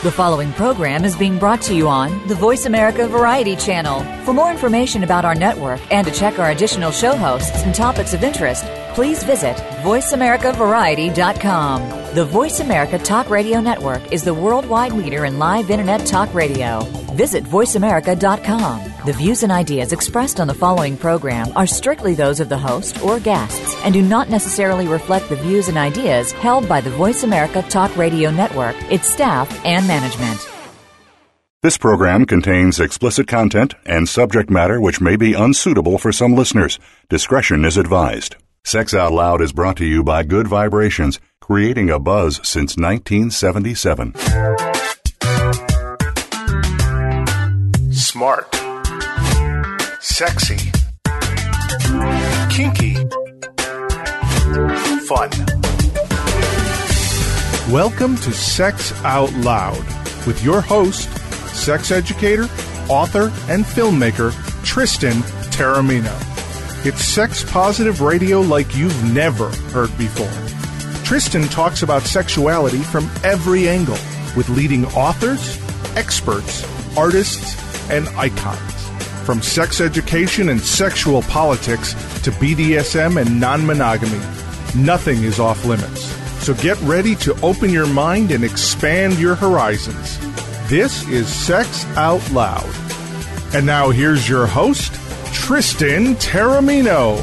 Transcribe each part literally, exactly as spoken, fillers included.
The following program is being brought to you on the Voice America Variety Channel. For more information about our network and to check our additional show hosts and topics of interest, please visit voice america variety dot com. The Voice America Talk Radio Network is the worldwide leader in live Internet talk radio. Visit voice america dot com. The views and ideas expressed on the following program are strictly those of the host or guests and do not necessarily reflect the views and ideas held by the Voice America Talk Radio Network, its staff, and management. This program contains explicit content and subject matter which may be unsuitable for some listeners. Discretion is advised. Sex Out Loud is brought to you by Good Vibrations, creating a buzz since nineteen seventy-seven. Smart, sexy, kinky, fun. Welcome to Sex Out Loud with your host, sex educator, author, and filmmaker, Tristan Taormino. It's sex-positive radio like you've never heard before. Tristan talks about sexuality from every angle with leading authors, experts, artists, and icons. From sex education and sexual politics to B D S M and non-monogamy, nothing is off limits. So get ready to open your mind and expand your horizons. This is Sex Out Loud. And now here's your host, Tristan Taormino.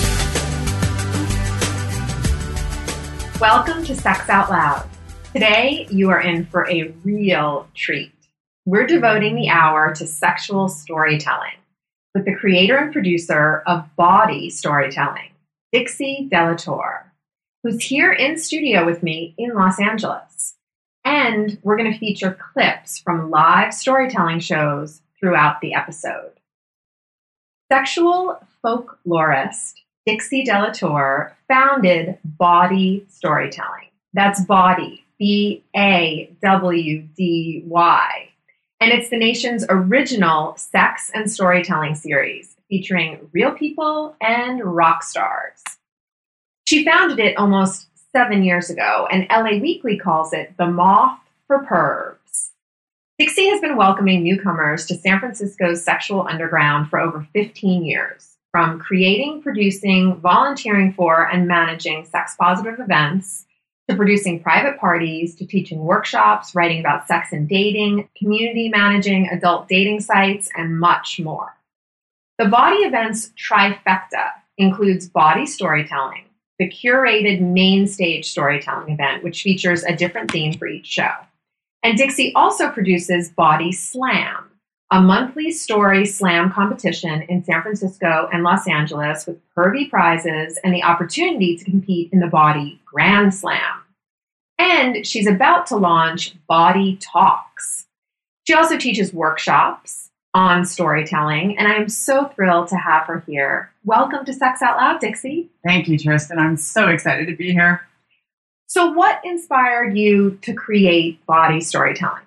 Welcome to Sex Out Loud. Today, you are in for a real treat. We're devoting the hour to sexual storytelling with the creator and producer of Bawdy Storytelling, Dixie Delatour, who's here in studio with me in Los Angeles. And we're going to feature clips from live storytelling shows throughout the episode. Sexual folklorist Dixie Delatour founded Bawdy Storytelling. That's Bawdy, B A W D Y. And it's the nation's original sex and storytelling series featuring real people and rock stars. She founded it almost seven years ago, and L A Weekly calls it the Moth for Pervs. Dixie has been welcoming newcomers to San Francisco's sexual underground for over fifteen years, from creating, producing, volunteering for, and managing sex-positive events, to producing private parties, to teaching workshops, writing about sex and dating, community managing adult dating sites, and much more. The Bawdy events trifecta includes Bawdy Storytelling, the curated main stage storytelling event, which features a different theme for each show. And Dixie also produces Bawdy Slam, a monthly story slam competition in San Francisco and Los Angeles with pervy prizes and the opportunity to compete in the Bawdy Grand Slam. And she's about to launch Bawdy Talks. She also teaches workshops on storytelling, and I am so thrilled to have her here. Welcome to Sex Out Loud, Dixie. Thank you, Tristan. I'm so excited to be here. So what inspired you to create Bawdy Storytelling?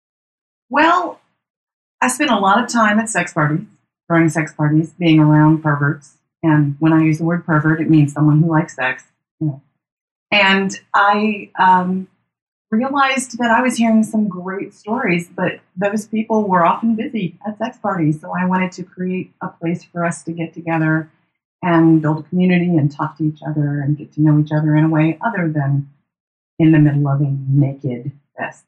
Well, I spent a lot of time at sex parties, throwing sex parties, being around perverts. And when I use the word pervert, it means someone who likes sex. You know. And I um, realized that I was hearing some great stories, but those people were often busy at sex parties. So I wanted to create a place for us to get together and build a community and talk to each other and get to know each other in a way other than in the middle of a naked fest.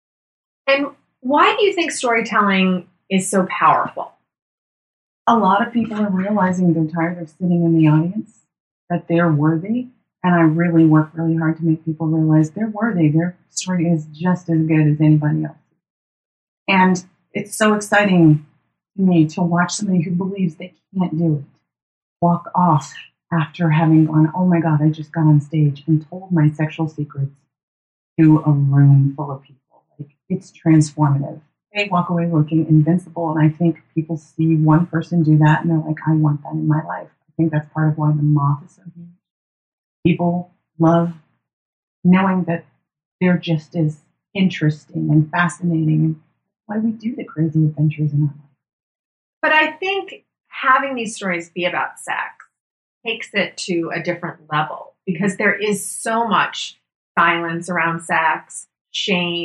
And why do you think storytelling is so powerful? A lot of people are realizing they're tired of sitting in the audience, that they're worthy. And I really work really hard to make people realize they're worthy. Their story is just as good as anybody else. And it's so exciting to me to watch somebody who believes they can't do it walk off after having gone, oh my God, I just got on stage and told my sexual secrets to a room full of people. Like, it's transformative. They walk away looking invincible. And I think people see one person do that and they're like, I want that in my life. I think that's part of why the Moth is so huge. People love knowing that they're just as interesting and fascinating, and why we do the crazy adventures in our life. But I think having these stories be about sex takes it to a different level, because there is so much silence around sex, shame,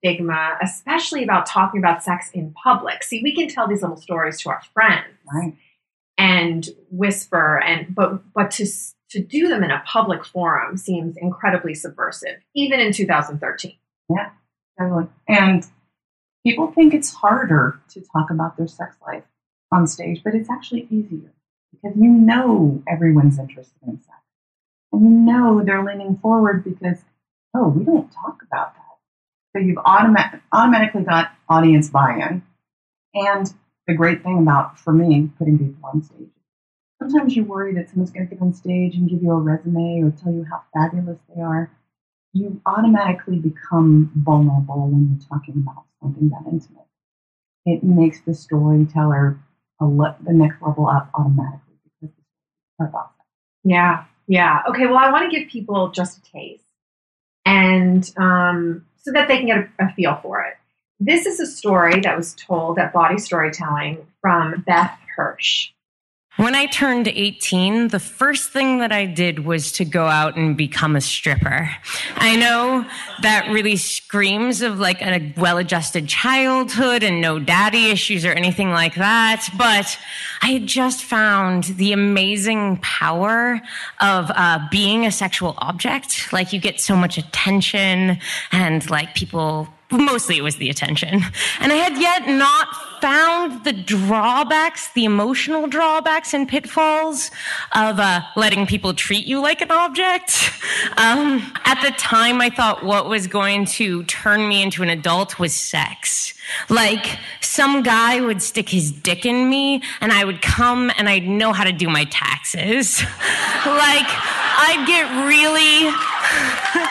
stigma, especially about talking about sex in public. See, we can tell these little stories to our friends, right, and whisper, and but but to to do them in a public forum seems incredibly subversive, even in two thousand thirteen. Yeah, totally. And people think it's harder to talk about their sex life on stage, but it's actually easier because you know everyone's interested in sex. And you know they're leaning forward because, oh, we don't talk about that. So you've automa- automatically got audience buy-in. And the great thing about, for me, putting people on stage, sometimes you worry that someone's going to get on stage and give you a resume or tell you how fabulous they are. You automatically become vulnerable when you're talking about something that intimate. It makes the storyteller a le- the next level up automatically because it's about that. Yeah. Yeah. Okay. Well, I want to give people just a taste, and um, so that they can get a, a feel for it. This is a story that was told at Body Storytelling from Beth Hirsch. When I turned eighteen, the first thing that I did was to go out and become a stripper. I know that really screams of like a well-adjusted childhood and no daddy issues or anything like that, but I had just found the amazing power of uh, being a sexual object. Like, you get so much attention, and like people... Mostly it was the attention. And I had yet not found the drawbacks, the emotional drawbacks and pitfalls of uh, letting people treat you like an object. Um, at the time, I thought what was going to turn me into an adult was sex. Like, some guy would stick his dick in me, and I would come and I'd know how to do my taxes. Like, I'd get really...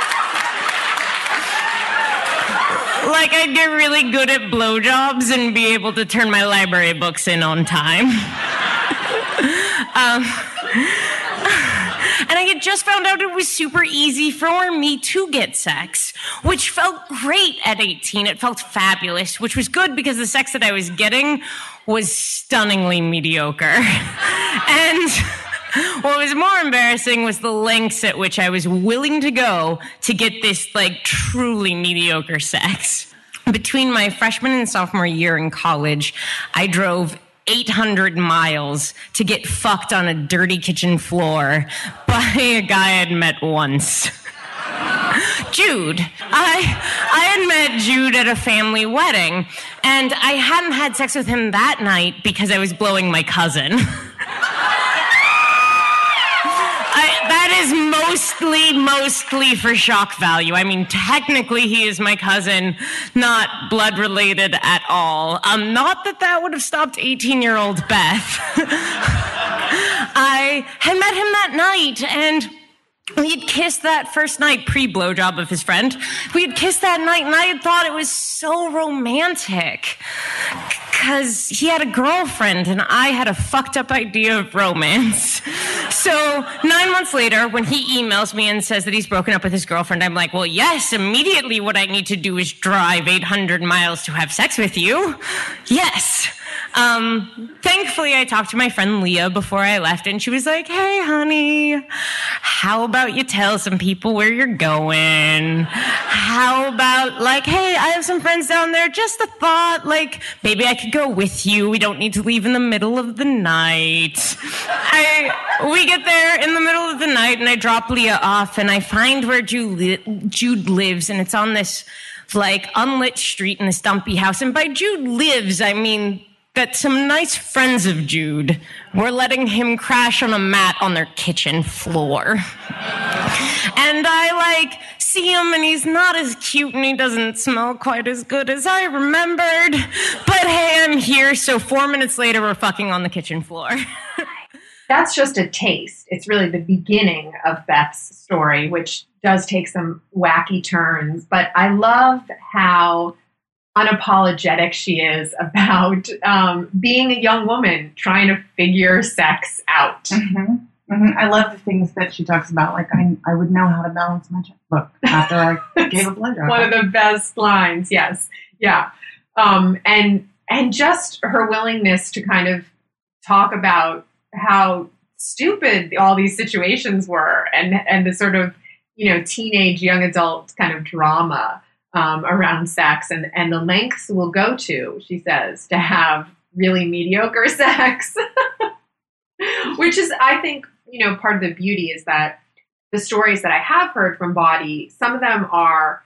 Like, I'd get really good at blowjobs and be able to turn my library books in on time. um, and I had just found out it was super easy for me to get sex, which felt great at eighteen. It felt fabulous, which was good because the sex that I was getting was stunningly mediocre. And... what was more embarrassing was the lengths at which I was willing to go to get this, like, truly mediocre sex. Between my freshman and sophomore year in college, I drove eight hundred miles to get fucked on a dirty kitchen floor by a guy I'd met once. Jude. I I had met Jude at a family wedding, and I hadn't had sex with him that night because I was blowing my cousin. That is mostly, mostly for shock value. I mean, technically he is my cousin, not blood related at all. Um, not that that would have stopped eighteen-year-old Beth. I had met him that night, and we had kissed that first night, pre-blowjob of his friend. We had kissed that night, and I had thought it was so romantic. Because he had a girlfriend, and I had a fucked up idea of romance. So nine months later, when he emails me and says that he's broken up with his girlfriend, I'm like, well, yes, immediately what I need to do is drive eight hundred miles to have sex with you. Yes. Um, thankfully, I talked to my friend Leah before I left, and she was like, hey, honey, how about you tell some people where you're going? How about, like, hey, I have some friends down there, just a thought, like, maybe I could go with you. We don't need to leave in the middle of the night. I, we get there in the middle of the night, and I drop Leah off, and I find where Jude, li- Jude lives, and it's on this, like, unlit street in this dumpy house. And by Jude lives, I mean that some nice friends of Jude were letting him crash on a mat on their kitchen floor. And I, like, see him, and he's not as cute, and he doesn't smell quite as good as I remembered. But hey, I'm here, so four minutes later, we're fucking on the kitchen floor. That's just a taste. It's really the beginning of Beth's story, which does take some wacky turns. But I love how unapologetic she is about um, being a young woman trying to figure sex out. Mm-hmm. Mm-hmm. I love the things that she talks about. Like, I, I would know how to balance my checkbook after I gave a blowjob. One of the best lines. Yes. Yeah. Um, and, and just her willingness to kind of talk about how stupid all these situations were, and, and the sort of, you know, teenage young adult kind of drama um, around sex and, and the lengths we'll go to, she says, to have really mediocre sex. Which is, I think, you know, part of the beauty is that the stories that I have heard from Bawdy, some of them are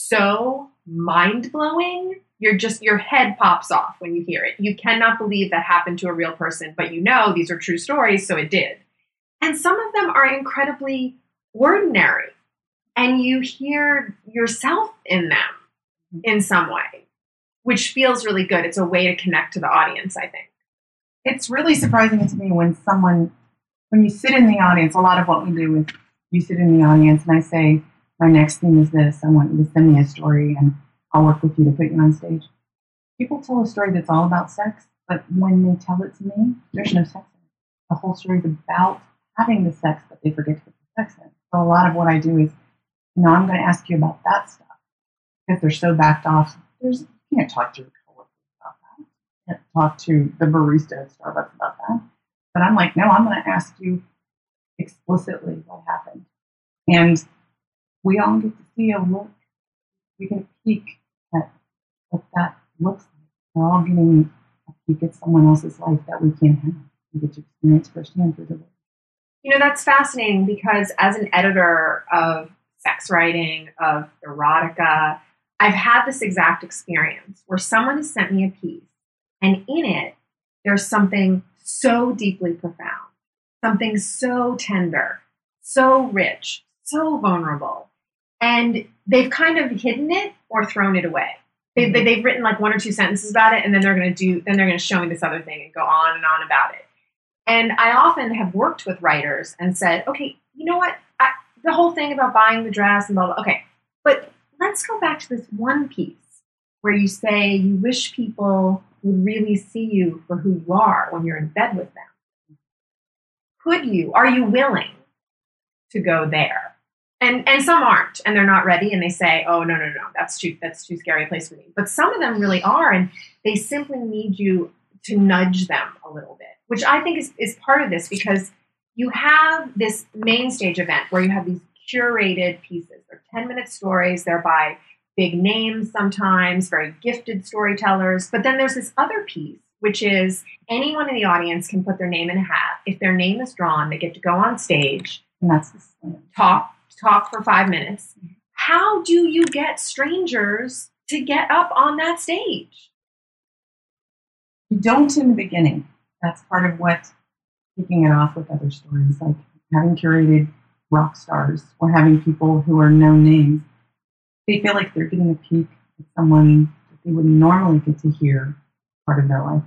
so mind-blowing. You're just, your head pops off when you hear it. You cannot believe that happened to a real person, but you know these are true stories, so it did. And some of them are incredibly ordinary, and you hear yourself in them in some way, which feels really good. It's a way to connect to the audience, I think. It's really surprising to me when someone, when you sit in the audience, a lot of what we do is you sit in the audience and I say, my next theme is this. I want you to send me a story and I'll work with you to put you on stage. People tell a story that's all about sex, but when they tell it to me, there's no sex in it. The whole story is about having the sex, but they forget to put the sex in. So a lot of what I do is, you know, I'm going to ask you about that stuff because they're so backed off. There's, you can't talk to your coworkers about that. You can't talk to the barista at Starbucks about that. But I'm like, no, I'm going to ask you explicitly what happened. And we all get to see a look. We get a peek at what that looks like. We're all getting a peek at someone else's life that we can't have. We get to experience firsthand through the way. You know, that's fascinating because as an editor of sex writing, of erotica, I've had this exact experience where someone has sent me a piece and in it, there's something so deeply profound, something so tender, so rich, so vulnerable. And they've kind of hidden it or thrown it away. They, they, they've written like one or two sentences about it, and then they're going to do, then they're going to show me this other thing and go on and on about it. And I often have worked with writers and said, okay, you know what? I, the whole thing about buying the dress and blah, blah, okay, but let's go back to this one piece where you say you wish people would really see you for who you are when you're in bed with them. Could you, are you willing to go there? And and some aren't, and they're not ready, and they say, oh, no, no, no, that's too, that's too scary a place for me. But some of them really are, and they simply need you to nudge them a little bit, which I think is, is part of this, because you have this main stage event where you have these curated pieces. They're ten-minute stories. They're by big names sometimes, very gifted storytellers. But then there's this other piece, which is anyone in the audience can put their name in a hat. If their name is drawn, they get to go on stage, And that's the slam. talk, talk for five minutes. How do you get strangers to get up on that stage? You don't in the beginning. That's part of what kicking it off with other stories, like having curated rock stars or having people who are known names. They feel like they're getting a peek at someone that they wouldn't normally get to hear part of their life.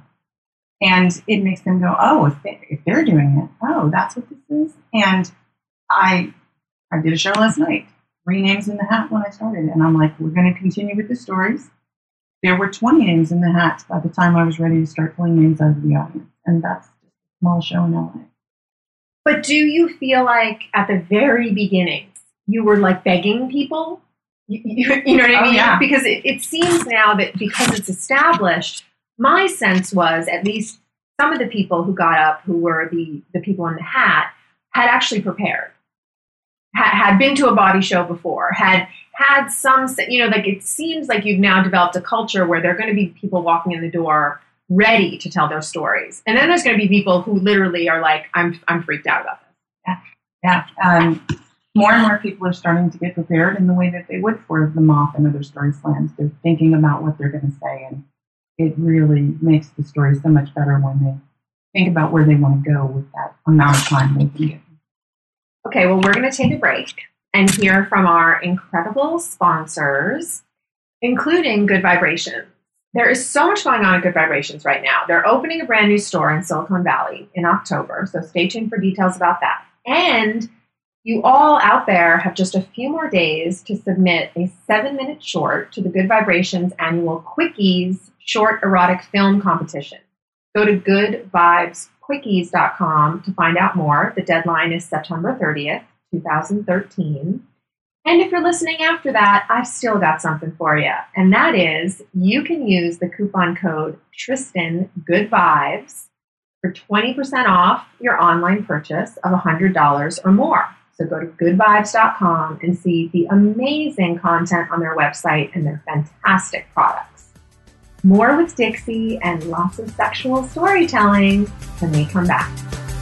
And it makes them go, oh, if, they, if they're doing it, oh, that's what this is. And I I did a show last night, three names in the hat when I started. And I'm like, we're going to continue with the stories. There were twenty names in the hat by the time I was ready to start pulling names out of the audience. And that's just a small show in L A. But do you feel like at the very beginning, you were like begging people? You, you, you know what I Oh, mean? yeah. Because it, it seems now that because it's established, my sense was at least some of the people who got up, who were the, the people in the hat, had actually prepared, had, had been to a Bawdy show before, had had some, you know, like it seems like you've now developed a culture where there are going to be people walking in the door ready to tell their stories. And then there's going to be people who literally are like, I'm I'm freaked out about this. Yeah. Um, more and more people are starting to get prepared in the way that they would for the Moth and other story slams. They're thinking about what they're going to say, and it really makes the story so much better when they think about where they want to go with that amount of time they can get. Okay, well, we're going to take a break and hear from our incredible sponsors, including Good Vibrations. There is so much going on at Good Vibrations right now. They're opening a brand new store in Silicon Valley in October, so stay tuned for details about that. And you all out there have just a few more days to submit a seven-minute short to the Good Vibrations annual Quickies Short Erotic Film Competition. Go to good vibes quickies dot com to find out more. The deadline is September thirtieth, twenty thirteen. And if you're listening after that, I've still got something for you. And that is, you can use the coupon code Tristan Good Vibes for twenty percent off your online purchase of one hundred dollars or more. So go to good vibes dot com and see the amazing content on their website and their fantastic products. More with Dixie and lots of sexual storytelling when we come back.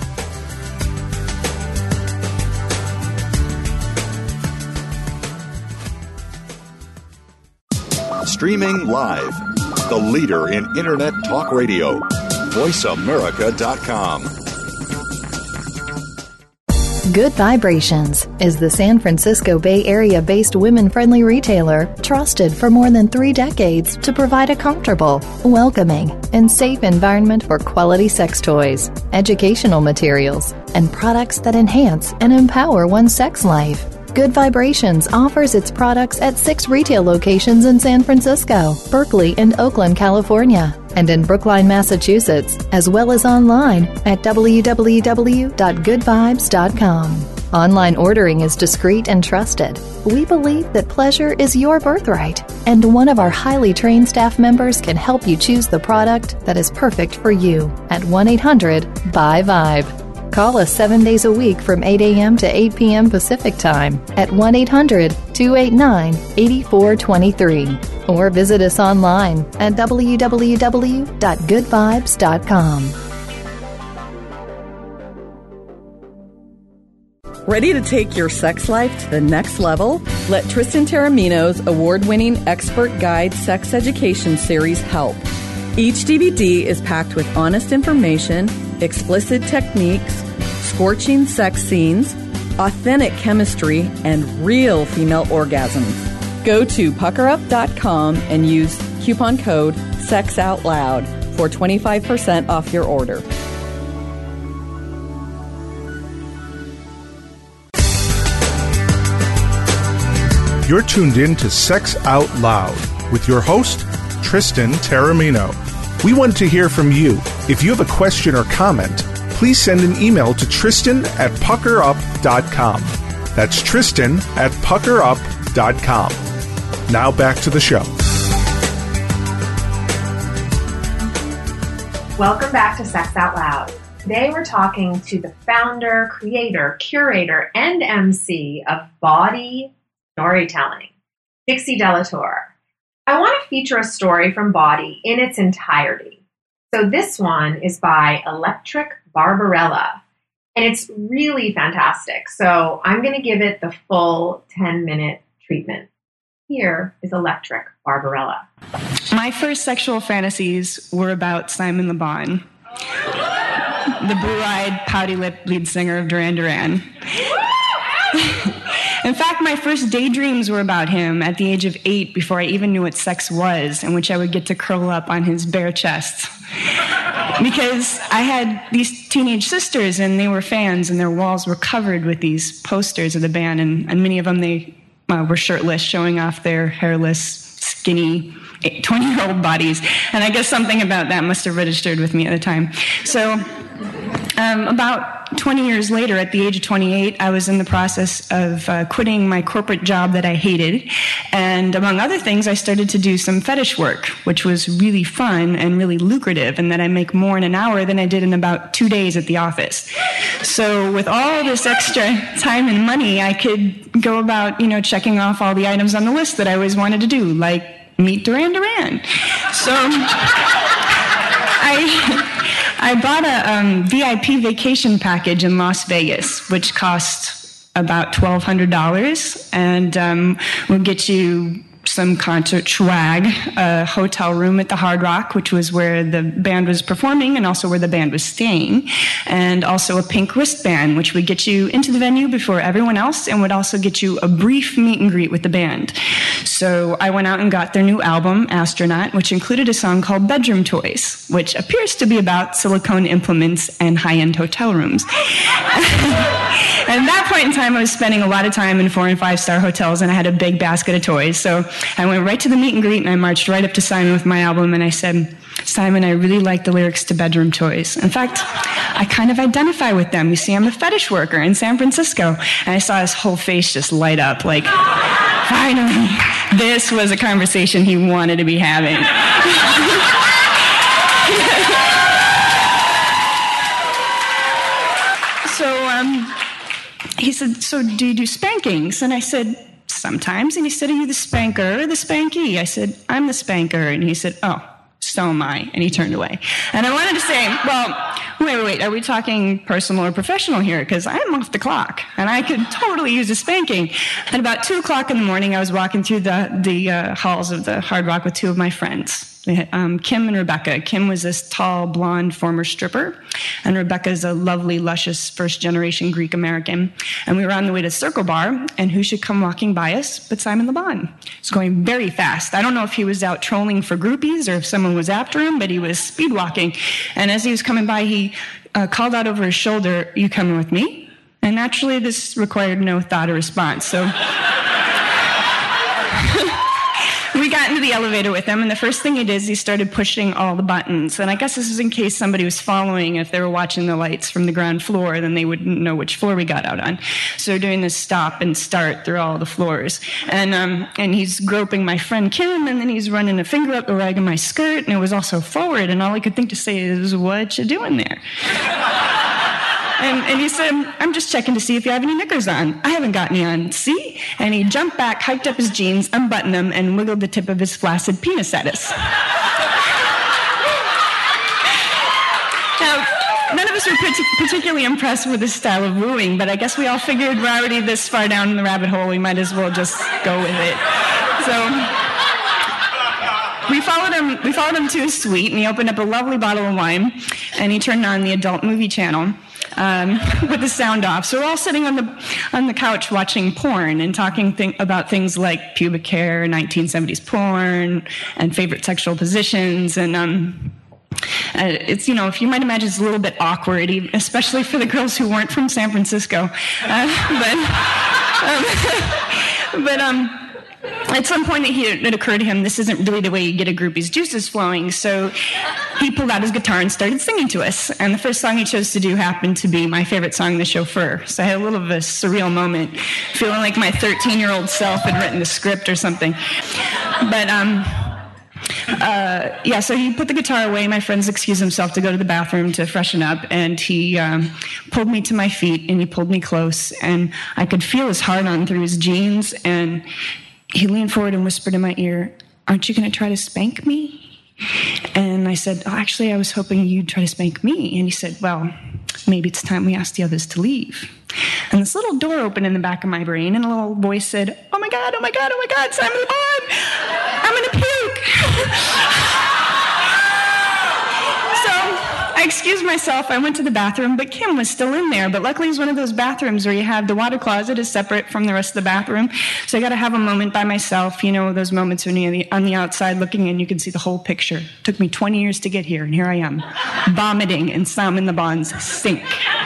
Streaming live, the leader in Internet talk radio, voice america dot com. Good Vibrations is the San Francisco Bay Area-based women-friendly retailer trusted for more than three decades to provide a comfortable, welcoming, and safe environment for quality sex toys, educational materials, and products that enhance and empower one's sex life. Good Vibrations offers its products at six retail locations in San Francisco, Berkeley, and Oakland, California, and in Brookline, Massachusetts, as well as online at w w w dot good vibes dot com. Online ordering is discreet and trusted. We believe that pleasure is your birthright, and one of our highly trained staff members can help you choose the product that is perfect for you at one eight hundred B Y VIBE. Call us seven days a week from eight a.m. to eight p.m. Pacific Time at one eight hundred two eight nine eight four two three or visit us online at w w w dot good vibes dot com. Ready to take your sex life to the next level? Let Tristan Taormino's award-winning expert guide sex education series help. Each D V D is packed with honest information, explicit techniques, scorching sex scenes, authentic chemistry, and real female orgasms. Go to pucker up dot com and use coupon code SEXOUTLOUD for twenty-five percent off your order. You're tuned in to Sex Out Loud with your host, Tristan Taormino. We want to hear from you. If you have a question or comment, please send an email to Tristan at pucker up dot com. That's Tristan at pucker up dot com. Now back to the show. Welcome back to Sex Out Loud. Today we're talking to the founder, creator, curator, and M C of Bawdy Storytelling, Dixie Delatour. I want to feature a story from Bawdy in its entirety. So this one is by Electric Barbarella, and it's really fantastic. So I'm going to give it the full ten-minute treatment. Here is Electric Barbarella. My first sexual fantasies were about Simon Le Bon, the blue-eyed, pouty-lipped lead singer of Duran Duran. In fact, my first daydreams were about him at the age of eight, before I even knew what sex was, in which I would get to curl up on his bare chest. Because I had these teenage sisters, and they were fans, and their walls were covered with these posters of the band, and, and many of them, they uh, were shirtless, showing off their hairless, skinny, twenty-year-old bodies. And I guess something about that must have registered with me at the time. So um, about twenty years later, at the age of twenty-eight, I was in the process of uh, quitting my corporate job that I hated. And among other things, I started to do some fetish work, which was really fun and really lucrative, and that I make more in an hour than I did in about two days at the office. So with all this extra time and money, I could go about, you know, checking off all the items on the list that I always wanted to do, like meet Duran Duran. So I... I bought a um, V I P vacation package in Las Vegas, which cost about twelve hundred dollars, and um, will get you some concert swag, a hotel room at the Hard Rock, which was where the band was performing and also where the band was staying, and also a pink wristband, which would get you into the venue before everyone else and would also get you a brief meet and greet with the band. So I went out and got their new album, Astronaut, which included a song called Bedroom Toys, which appears to be about silicone implements and high-end hotel rooms. And at that point in time, I was spending a lot of time in four and five star hotels, and I had a big basket of toys. So I went right to the meet and greet, and I marched right up to Simon with my album, and I said, Simon, I really like the lyrics to Bedroom Toys. In fact, I kind of identify with them. You see, I'm a fetish worker in San Francisco. And I saw his whole face just light up, like, finally, this was a conversation he wanted to be having. So, um... he said, so do you do spankings? And I said, sometimes. And he said, are you the spanker or the spankee? I said, I'm the spanker. And he said, oh, so am I. And he turned away. And I wanted to say, well, wait, wait, wait, are we talking personal or professional here? Because I'm off the clock, and I could totally use a spanking. At about two o'clock in the morning, I was walking through the, the uh, halls of the Hard Rock with two of my friends. Um, Kim and Rebecca. Kim was this tall, blonde former stripper, and Rebecca is a lovely, luscious, first-generation Greek-American. And we were on the way to Circle Bar, and who should come walking by us but Simon Le Bon. He was going very fast. I don't know if he was out trolling for groupies or if someone was after him, but he was speed walking. And as he was coming by, he uh, called out over his shoulder, "You coming with me?" And naturally, this required no thought or response. So we got into the elevator with him, and the first thing he did is he started pushing all the buttons. And I guess this is in case somebody was following. If they were watching the lights from the ground floor, then they wouldn't know which floor we got out on. So we're doing this stop and start through all the floors. And um, and he's groping my friend Kim, and then he's running a finger up the rag of my skirt, and it was also forward, and all I could think to say is, what you doing there? And, and he said, I'm just checking to see if you have any knickers on. I haven't got any on. See? And he jumped back, hiked up his jeans, unbuttoned them, and wiggled the tip of his flaccid penis at us. Now, none of us were particularly impressed with this style of wooing, but I guess we all figured we're already this far down in the rabbit hole, we might as well just go with it. So we followed him, we followed him to his suite, and he opened up a lovely bottle of wine, and he turned on the adult movie channel. Um, with the sound off. So we're all sitting on the on the couch watching porn and talking th- about things like pubic hair, nineteen seventies porn, and favorite sexual positions. And um, uh, it's, you know, if you might imagine, it's a little bit awkward, especially for the girls who weren't from San Francisco. Uh, but um, but um, at some point it, it occurred to him, this isn't really the way you get a groupie's juices flowing. So he pulled out his guitar and started singing to us. And the first song he chose to do happened to be my favorite song, The Chauffeur. So I had a little of a surreal moment, feeling like my thirteen-year-old self had written the script or something. But, um... Uh, yeah, so he put the guitar away. My friends excused himself to go to the bathroom to freshen up, and he um, pulled me to my feet, and he pulled me close, and I could feel his heart on through his jeans, and he leaned forward and whispered in my ear, "Aren't you going to try to spank me?" And I said, "Oh, actually, I was hoping you'd try to spank me." And he said, "Well, maybe it's time we asked the others to leave." And this little door opened in the back of my brain, and a little voice said, "Oh my God, oh my God, oh my God, Simon Le Bon, I'm going to puke." So I excused myself. I went to the bathroom, but Kim was still in there. But luckily, it was one of those bathrooms where you have the water closet is separate from the rest of the bathroom. So I got to have a moment by myself. You know, those moments when you're on the outside looking in, you can see the whole picture. It took me twenty years to get here, and here I am, vomiting in Simon Le Bon's sink.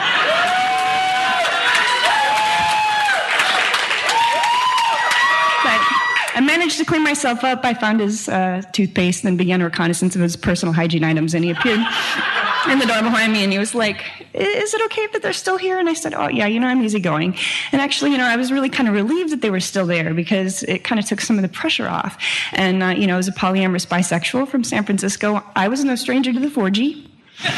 I managed to clean myself up. I found his uh, toothpaste and then began a reconnaissance of his personal hygiene items. And he appeared in the door behind me, and he was like, "Is it okay that they're still here?" And I said, "Oh, yeah, you know, I'm easygoing." And actually, you know, I was really kind of relieved that they were still there because it kind of took some of the pressure off. And, uh, you know, as a polyamorous bisexual from San Francisco, I was no stranger to the four G.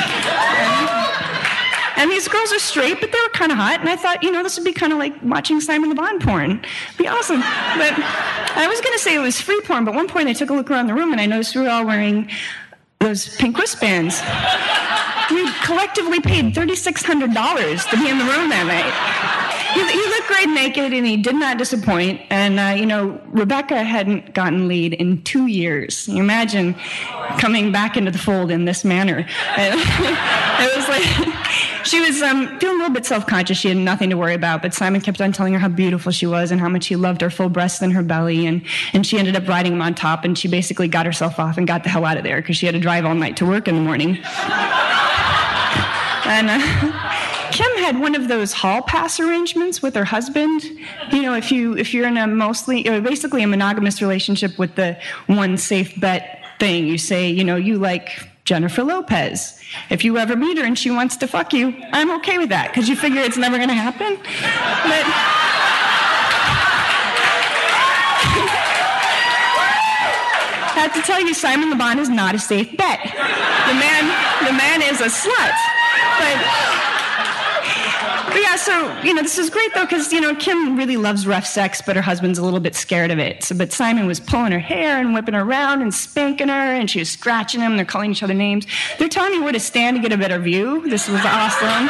And these girls are straight, but they were kind of hot. And I thought, you know, this would be kind of like watching Simon Le Bon porn. It'd be awesome. But I was going to say it was free porn, but at one point I took a look around the room and I noticed we were all wearing those pink wristbands. We collectively paid three thousand six hundred dollars to be in the room that night. He, he looked great naked, and he did not disappoint. And, uh, you know, Rebecca hadn't gotten laid in two years. You imagine coming back into the fold in this manner. And it was like, she was um, feeling a little bit self-conscious. She had nothing to worry about, but Simon kept on telling her how beautiful she was and how much he loved her full breasts and her belly. And, and she ended up riding him on top, and she basically got herself off and got the hell out of there because she had to drive all night to work in the morning. And uh, Kim had one of those hall pass arrangements with her husband. You know, if you if you're in a mostly, or basically a monogamous relationship with the one safe bet thing, you say, you know, you like Jennifer Lopez. If you ever meet her and she wants to fuck you, I'm okay with that because you figure it's never going to happen. But I have to tell you, Simon Le Bon is not a safe bet. The man, the man is a slut. But, But yeah, so, you know, this is great, though, because, you know, Kim really loves rough sex, but her husband's a little bit scared of it. So, but Simon was pulling her hair and whipping her around and spanking her, and she was scratching him. They're calling each other names. They're telling me where to stand to get a better view. This was awesome.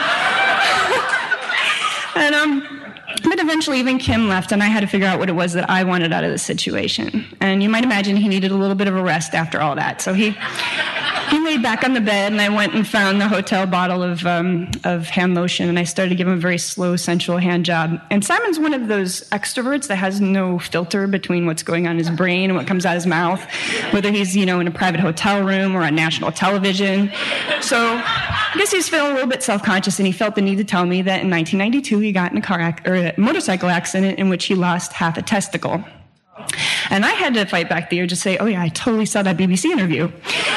and, um... But eventually even Kim left, and I had to figure out what it was that I wanted out of the situation. And you might imagine he needed a little bit of a rest after all that. So he he laid back on the bed, and I went and found the hotel bottle of um, of hand lotion, and I started to give him a very slow, sensual hand job. And Simon's one of those extroverts that has no filter between what's going on in his brain and what comes out of his mouth, whether he's, you know, in a private hotel room or on national television. So I guess he was feeling a little bit self-conscious, and he felt the need to tell me that in nineteen ninety-two he got in a car ac- or a motorcycle accident in which he lost half a testicle. And I had to fight back the urge to say, oh yeah, I totally saw that B B C interview.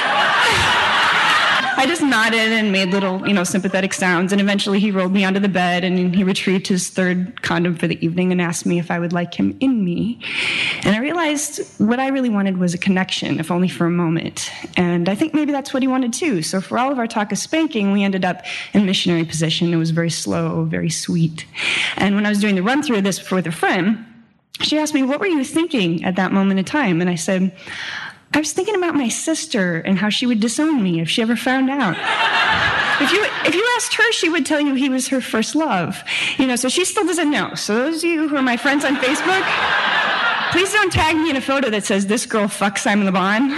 I just nodded and made little, you know, sympathetic sounds, and eventually he rolled me onto the bed, and he retrieved his third condom for the evening and asked me if I would like him in me. And I realized what I really wanted was a connection, if only for a moment. And I think maybe that's what he wanted too. So for all of our talk of spanking, we ended up in missionary position. It was very slow, very sweet. And when I was doing the run-through of this with a friend, she asked me, what were you thinking at that moment in time? And I said, I was thinking about my sister and how she would disown me if she ever found out. If you if you asked her, she would tell you he was her first love. You know, so she still doesn't know. So those of you who are my friends on Facebook, please don't tag me in a photo that says, this girl fucks Simon Le Bon.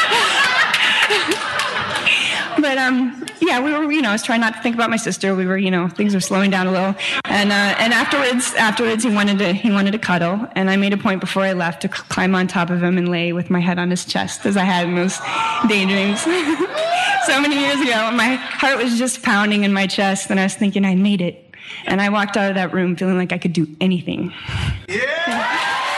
But, um, yeah, we were, you know, I was trying not to think about my sister. We were, you know, things were slowing down a little. And uh, and afterwards, afterwards, he wanted to he wanted to cuddle. And I made a point before I left to c- climb on top of him and lay with my head on his chest, as I had in those daydreams. So many years ago, my heart was just pounding in my chest, and I was thinking, I made it. And I walked out of that room feeling like I could do anything. Yeah.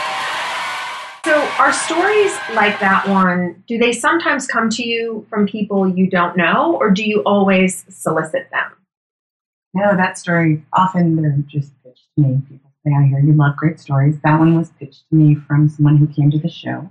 So are stories like that one, do they sometimes come to you from people you don't know, or do you always solicit them? No, that story, often they're just pitched to me. People say, I hear you love great stories. That one was pitched to me from someone who came to the show,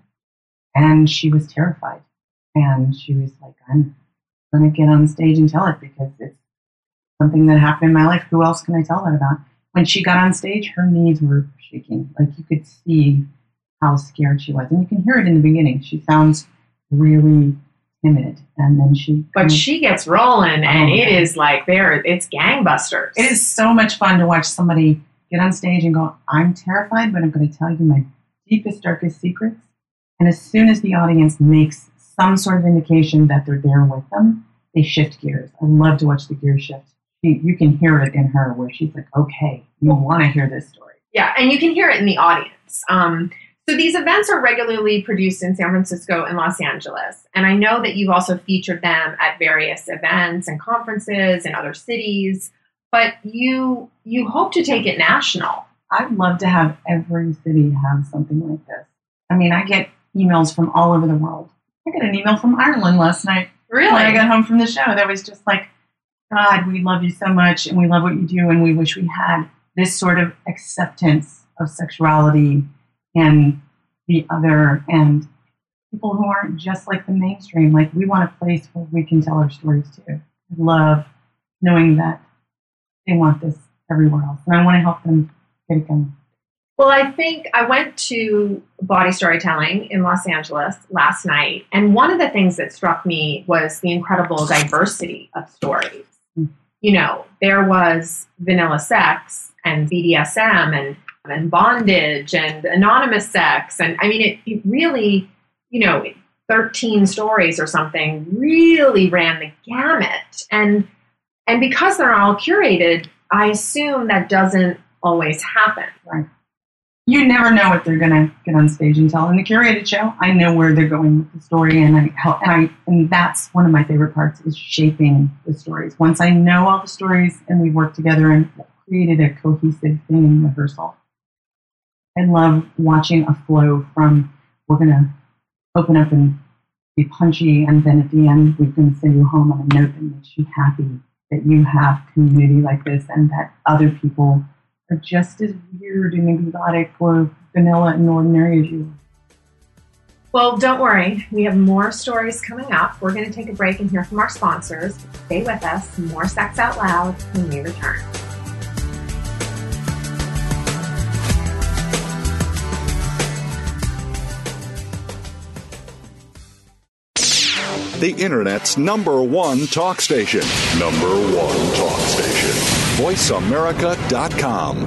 and she was terrified. And she was like, I'm going to get on stage and tell it because it's something that happened in my life. Who else can I tell that about? When she got on stage, her knees were shaking. Like, you could see how scared she was. And you can hear it in the beginning. She sounds really timid. And then she... But she gets rolling, and oh, it yeah. is like, there, it's gangbusters. It is so much fun to watch somebody get on stage and go, I'm terrified, but I'm going to tell you my deepest, darkest secrets. And as soon as the audience makes some sort of indication that they're there with them, they shift gears. I love to watch the gears shift. She, you can hear it in her where she's like, okay, you want to hear this story. Yeah, and you can hear it in the audience. Um, so these events are regularly produced in San Francisco and Los Angeles. And I know that you've also featured them at various events and conferences in other cities. But you you hope to take it national. I'd love to have every city have something like this. I mean, I get emails from all over the world. I got an email from Ireland last night. Really? When I got home from the show, that was just like, God, we love you so much, and we love what you do, and we wish we had this sort of acceptance of sexuality and the other, and people who aren't just like the mainstream. Like, we want a place where we can tell our stories too. I love knowing that they want this everywhere else, and I want to help them get it going. Well, I think I went to Body Storytelling in Los Angeles last night, and one of the things that struck me was the incredible diversity of stories. Mm. You know, there was vanilla sex and B D S M and, and bondage and anonymous sex, and I mean, it, it really, you know, thirteen stories or something really ran the gamut, and and because they're all curated, I assume that doesn't always happen. Right. You never know what they're going to get on stage and tell. In the curated show, I know where they're going with the story, and I help, and I and that's one of my favorite parts is shaping the stories. Once I know all the stories and we work together and created a cohesive thing in rehearsal, I love watching a flow from we're going to open up and be punchy, and then at the end we're going to send you home on a note that makes you happy that you have community like this and that other people are just as weird and exotic or vanilla and ordinary as you are. Well, don't worry. We have more stories coming up. We're going to take a break and hear from our sponsors. Stay with us. More Sex Out Loud when we return. the Internet's number one talk station. Number one talk station. voice america dot com.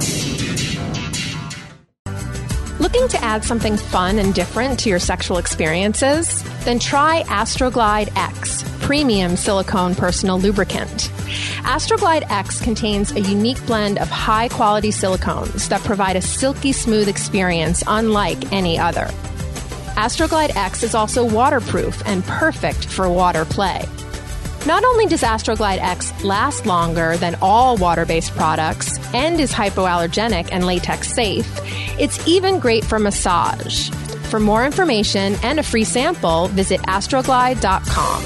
Looking to add something fun and different to your sexual experiences? Then try Astroglide X, premium silicone personal lubricant. Astroglide X contains a unique blend of high-quality silicones that provide a silky smooth experience unlike any other. Astroglide X is also waterproof and perfect for water play. Not only does Astroglide X last longer than all water-based products and is hypoallergenic and latex safe, it's even great for massage. For more information and a free sample, visit astroglide dot com.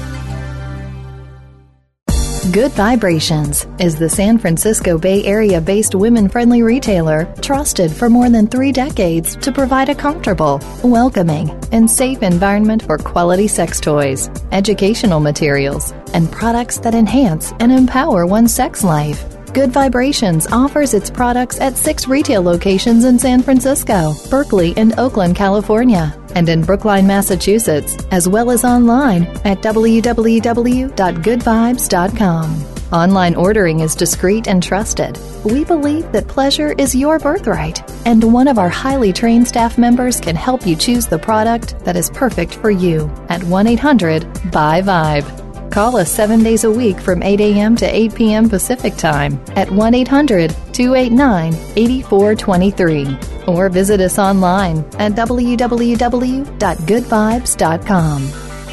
Good Vibrations is the San Francisco Bay Area-based women-friendly retailer trusted for more than three decades to provide a comfortable, welcoming, and safe environment for quality sex toys, educational materials, and products that enhance and empower one's sex life. Good Vibrations offers its products at six retail locations in San Francisco, Berkeley, and Oakland, California, and in Brookline, Massachusetts, as well as online at w w w dot good vibes dot com. Online ordering is discreet and trusted. We believe that pleasure is your birthright, and one of our highly trained staff members can help you choose the product that is perfect for you at one eight hundred buy vibe. Call us seven days a week from eight a.m. to eight p.m. Pacific Time at one eight hundred two eight nine eight four two three or visit us online at w w w dot good vibes dot com.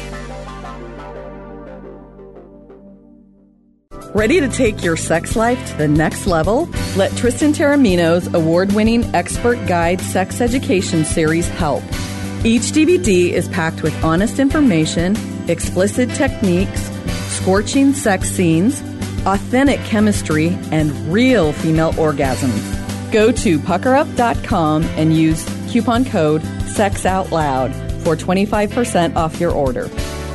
Ready to take your sex life to the next level? Let Tristan Taormino's award-winning expert guide sex education series help. Each D V D is packed with honest information, explicit techniques, scorching sex scenes, authentic chemistry, and real female orgasms. Go to pucker up dot com and use coupon code SEXOUTLOUD for twenty-five percent off your order.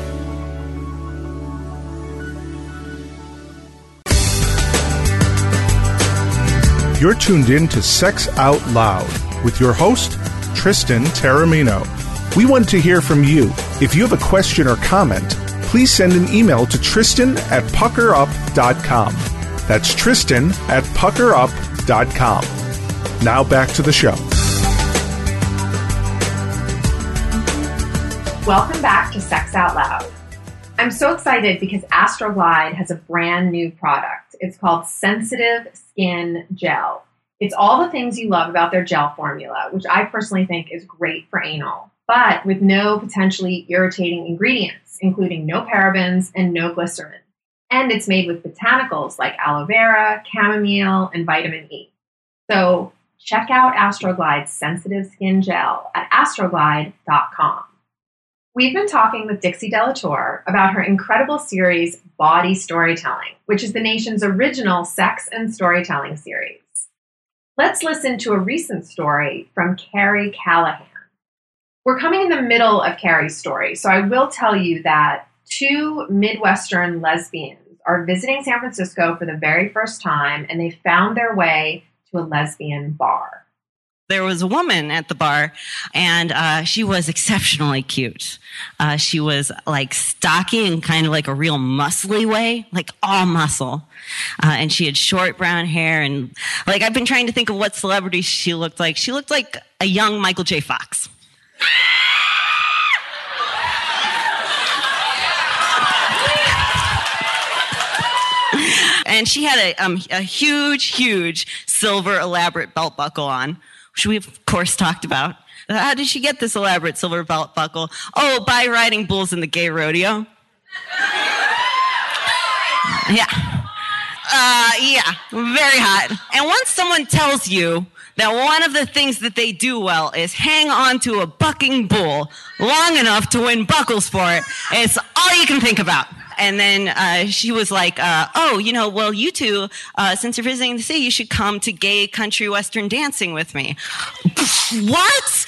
You're tuned in to Sex Out Loud with your host, Tristan Taormino. We want to hear from you. If you have a question or comment, please send an email to Tristan at pucker up dot com. That's Tristan at pucker up dot com. Now back to the show. Welcome back to Sex Out Loud. I'm so excited because Astroglide has a brand new product. It's called Sensitive Skin Gel. It's all the things you love about their gel formula, which I personally think is great for anal, but with no potentially irritating ingredients, including no parabens and no glycerin. And it's made with botanicals like aloe vera, chamomile, and vitamin E. So check out Astroglide's Sensitive Skin Gel at astroglide dot com. We've been talking with Dixie Delatour about her incredible series, Body Storytelling, which is the nation's original sex and storytelling series. Let's listen to a recent story from Carrie Callahan. We're coming in the middle of Carrie's story, so I will tell you that two Midwestern lesbians are visiting San Francisco for the very first time, and they found their way to a lesbian bar. There was a woman at the bar, and uh, she was exceptionally cute. Uh, she was like stocky in kind of like a real muscly way, like all muscle. Uh, and she had short brown hair, and like I've been trying to think of what celebrity she looked like. She looked like a young Michael J. Fox. And she had a, um, a huge, huge silver elaborate belt buckle on, which we, of course, talked about. How did she get this elaborate silver belt buckle? Oh, by riding bulls in the gay rodeo. Yeah. Uh, yeah, very hot. And once someone tells you that one of the things that they do well is hang on to a bucking bull long enough to win buckles for it, it's all you can think about. And then uh, she was like, uh, oh, you know, well, you two, uh, since you're visiting the city, you should come to gay country western dancing with me. What?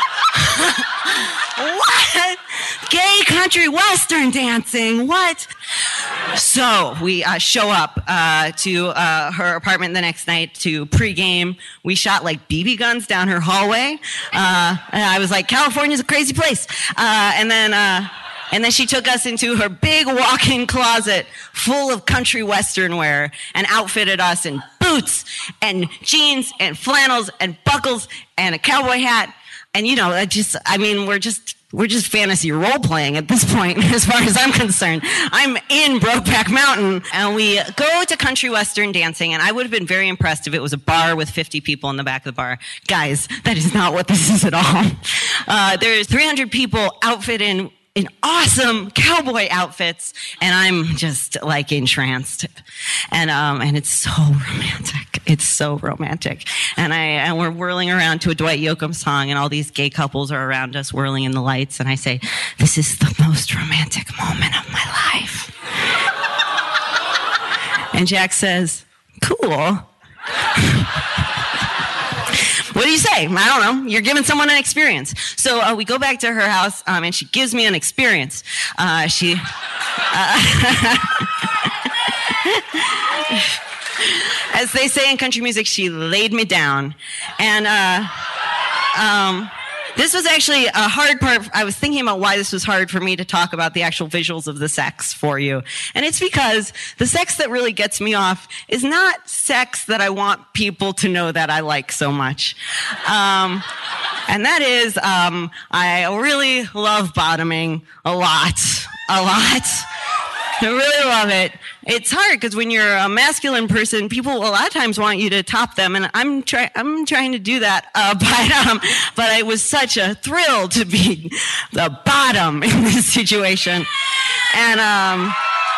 What? Gay country western dancing? What? So we uh, show up uh, to uh, her apartment the next night to pregame. We shot like B B guns down her hallway. Uh, and I was like, California's a crazy place. Uh, and then... Uh, And then she took us into her big walk-in closet full of country western wear and outfitted us in boots and jeans and flannels and buckles and a cowboy hat. And, you know, I just, I mean, we're just, we're just fantasy role-playing at this point, as far as I'm concerned. I'm in Brokeback Mountain, and we go to country western dancing, and I would have been very impressed if it was a bar with fifty people in the back of the bar. Guys, that is not what this is at all. Uh, there's three hundred people outfitted in in awesome cowboy outfits, and I'm just like entranced. And um and it's so romantic. It's so romantic. And I and we're whirling around to a Dwight Yoakam song, and all these gay couples are around us whirling in the lights, and I say, "This is the most romantic moment of my life." And Jack says, "Cool." What do you say? I don't know. You're giving someone an experience. So uh, we go back to her house, um, and she gives me an experience. Uh, she, uh, as they say in country music, she laid me down. And uh, um, this was actually a hard part. I was thinking about why this was hard for me to talk about the actual visuals of the sex for you. And it's because the sex that really gets me off is not sex that I want people to know that I like so much. Um, and that is, um, I really love bottoming a lot, a lot. I really love it. It's hard because when you're a masculine person, people a lot of times want you to top them, and I'm trying. I'm trying to do that. Uh, but um, but it was such a thrill to be the bottom in this situation, and um,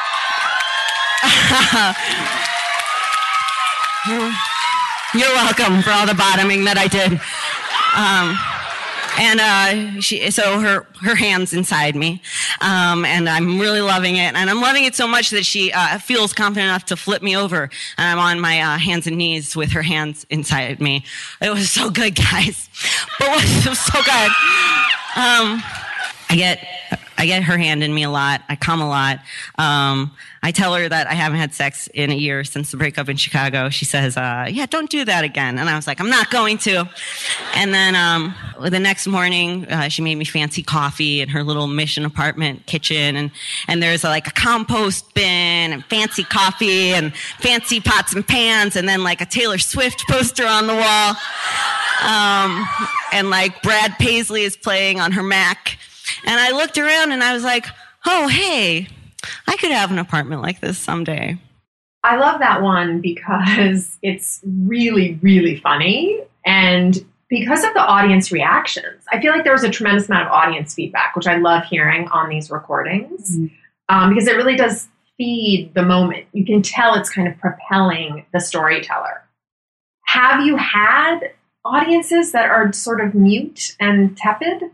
you're welcome for all the bottoming that I did. Um, And uh, she, so her her hand's inside me, um, and I'm really loving it. And I'm loving it so much that she uh, feels confident enough to flip me over, and I'm on my uh, hands and knees with her hands inside me. It was so good, guys. But it was so good. Um, I get I get her hand in me a lot. I come a lot. Um, I tell her that I haven't had sex in a year since the breakup in Chicago. She says, uh, yeah, don't do that again. And I was like, I'm not going to. And then um, the next morning, uh, she made me fancy coffee in her little mission apartment kitchen. And, and there's a, like a compost bin and fancy coffee and fancy pots and pans, and then like a Taylor Swift poster on the wall. Um, and like Brad Paisley is playing on her Mac. And I looked around and I was like, oh, hey, I could have an apartment like this someday. I love that one because it's really, really funny. And because of the audience reactions, I feel like there was a tremendous amount of audience feedback, which I love hearing on these recordings, mm-hmm. um, because it really does feed the moment. You can tell it's kind of propelling the storyteller. Have you had audiences that are sort of mute and tepid?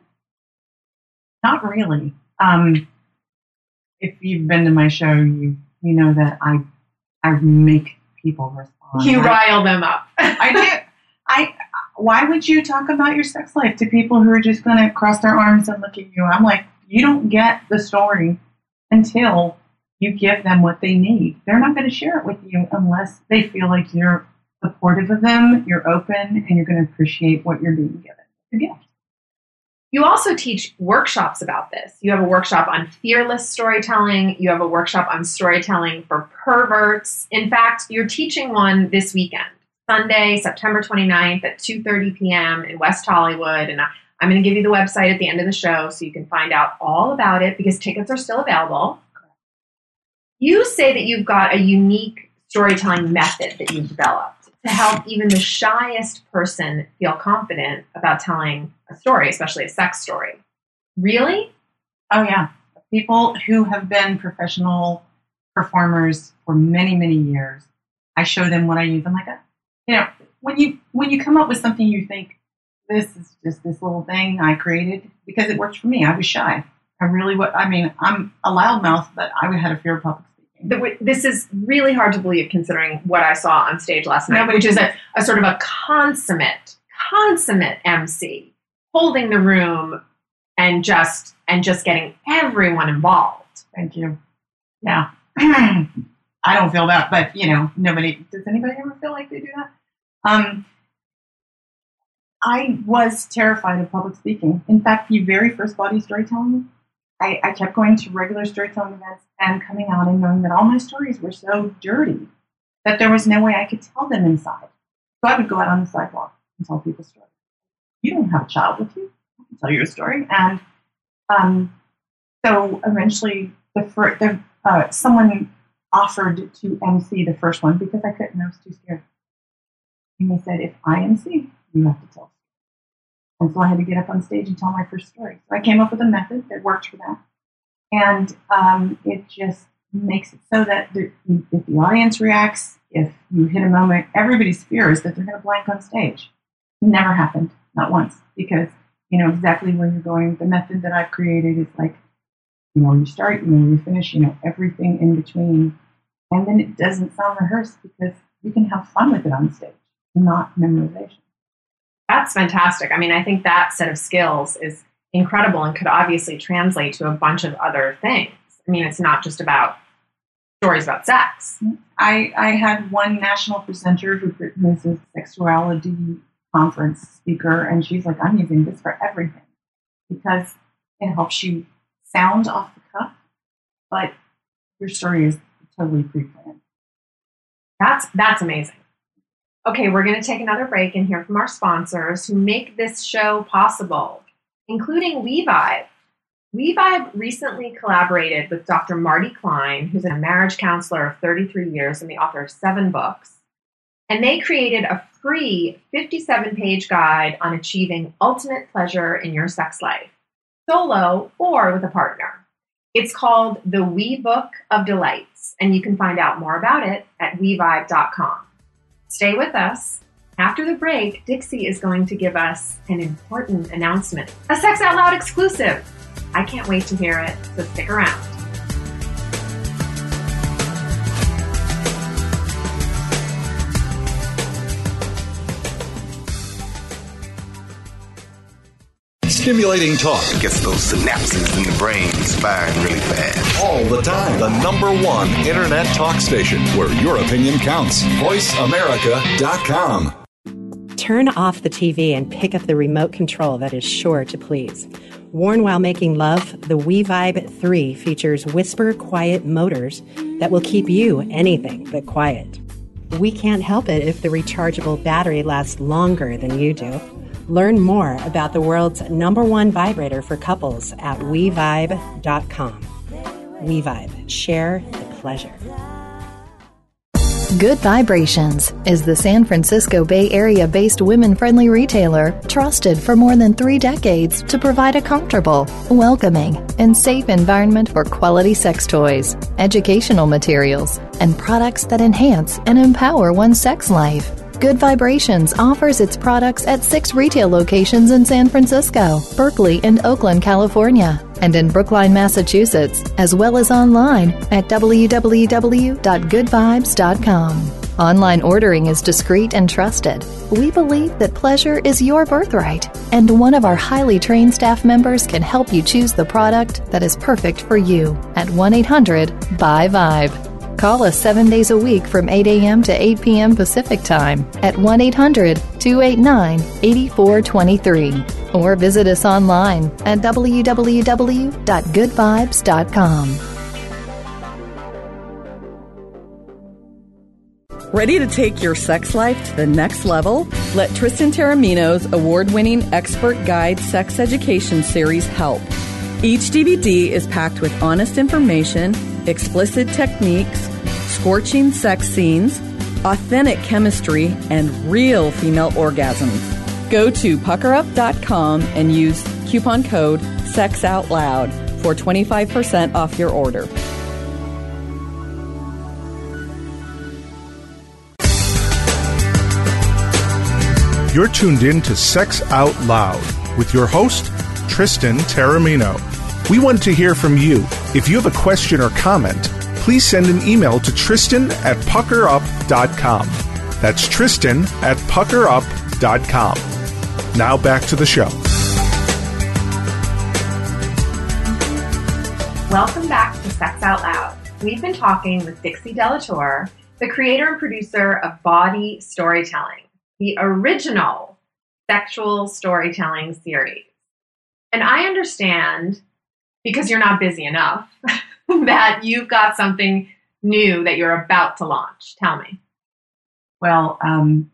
Not really. Um, if you've been to my show, you you know that I I make people respond. You I, rile them up. I do. I. Why would you talk about your sex life to people who are just going to cross their arms and look at you? I'm like, you don't get the story until you give them what they need. They're not going to share it with you unless they feel like you're supportive of them, you're open, and you're going to appreciate what you're being given. It's a gift. You also teach workshops about this. You have a workshop on fearless storytelling. You have a workshop on storytelling for perverts. In fact, you're teaching one this weekend, Sunday, September twenty-ninth at two thirty p.m. in West Hollywood. And I'm going to give you the website at the end of the show so you can find out all about it because tickets are still available. You say that you've got a unique storytelling method that you've developed to help even the shyest person feel confident about telling a story, especially a sex story. Really? Oh, yeah. People who have been professional performers for many, many years, I show them what I use. I'm like, oh, you know, when you when you come up with something you think, this is just this little thing I created, because it worked for me. I was shy. I really would. I mean, I'm a loudmouth, but I had a fear of public speaking. This is really hard to believe considering what I saw on stage last night, which is a, a sort of a consummate, consummate M C holding the room and just and just getting everyone involved. Thank you. Yeah. I don't feel that, but you know, nobody, does anybody ever feel like they do that? Um, I was terrified of public speaking. In fact, the very first body storytelling, I, I kept going to regular storytelling events and coming out and knowing that all my stories were so dirty that there was no way I could tell them inside. So I would go out on the sidewalk and tell people stories. You don't have a child with you. I can tell you a story. And um, so eventually the, fir- the uh, someone offered to emcee the first one because I couldn't. I was too scared. And they said, if I emcee, you have to tell. And so I had to get up on stage and tell my first story. So I came up with a method that worked for that. And um, it just makes it so that the, if the audience reacts, if you hit a moment, everybody's fear is that they're going to blank on stage. It never happened, not once, because you know exactly where you're going. The method that I've created is like, you know, you start, you know, you finish, you know, everything in between. And then it doesn't sound rehearsed because you can have fun with it on stage, not memorization. That's fantastic. I mean, I think that set of skills is incredible and could obviously translate to a bunch of other things. I mean, it's not just about stories about sex. I, I had one national presenter who who's a sexuality conference speaker, and she's like, I'm using this for everything because it helps you sound off the cuff, but your story is totally pre-planned. That's, that's amazing. Okay, we're going to take another break and hear from our sponsors who make this show possible, including WeVibe. WeVibe recently collaborated with Doctor Marty Klein, who's a marriage counselor of thirty-three years and the author of seven books. And they created a free fifty-seven page guide on achieving ultimate pleasure in your sex life, solo or with a partner. It's called the We Book of Delights, and you can find out more about it at we vibe dot com. Stay with us. After the break, Dixie is going to give us an important announcement, a Sex Out Loud exclusive. I can't wait to hear it, so stick around. Stimulating talk gets those synapses in the brain firing really fast. All the time. The number one internet talk station where your opinion counts. voice america dot com. Turn off the T V and pick up the remote control that is sure to please. Worn while making love, the WeVibe three features whisper quiet motors that will keep you anything but quiet. We can't help it if the rechargeable battery lasts longer than you do. Learn more about the world's number one vibrator for couples at we vibe dot com. WeVibe. Share the pleasure. Good Vibrations is the San Francisco Bay Area-based women-friendly retailer trusted for more than three decades to provide a comfortable, welcoming, and safe environment for quality sex toys, educational materials, and products that enhance and empower one's sex life. Good Vibrations offers its products at six retail locations in San Francisco, Berkeley, and Oakland, California, and in Brookline, Massachusetts, as well as online at w w w dot good vibes dot com. Online ordering is discreet and trusted. We believe that pleasure is your birthright, and one of our highly trained staff members can help you choose the product that is perfect for you at one eight hundred B Y VIBE. Call us seven days a week from eight a.m. to eight p.m. Pacific Time at one eight hundred two eight nine eight four two three or visit us online at w w w dot good vibes dot com. Ready to take your sex life to the next level? Let Tristan Taormino's award-winning expert guide sex education series help. Each D V D is packed with honest information, explicit techniques, scorching sex scenes, authentic chemistry, and real female orgasms. Go to pucker up dot com and use coupon code SEXOUTLOUD for twenty-five percent off your order. You're tuned in to Sex Out Loud with your host, Tristan Taormino. We want to hear from you. If you have a question or comment, please send an email to Tristan at pucker up dot com. That's Tristan at pucker up dot com. Now back to the show. Welcome back to Sex Out Loud. We've been talking with Dixie Delator, the creator and producer of Body Storytelling, the original sexual storytelling series. And I understand because you're not busy enough, that you've got something new that you're about to launch. Tell me. Well, um,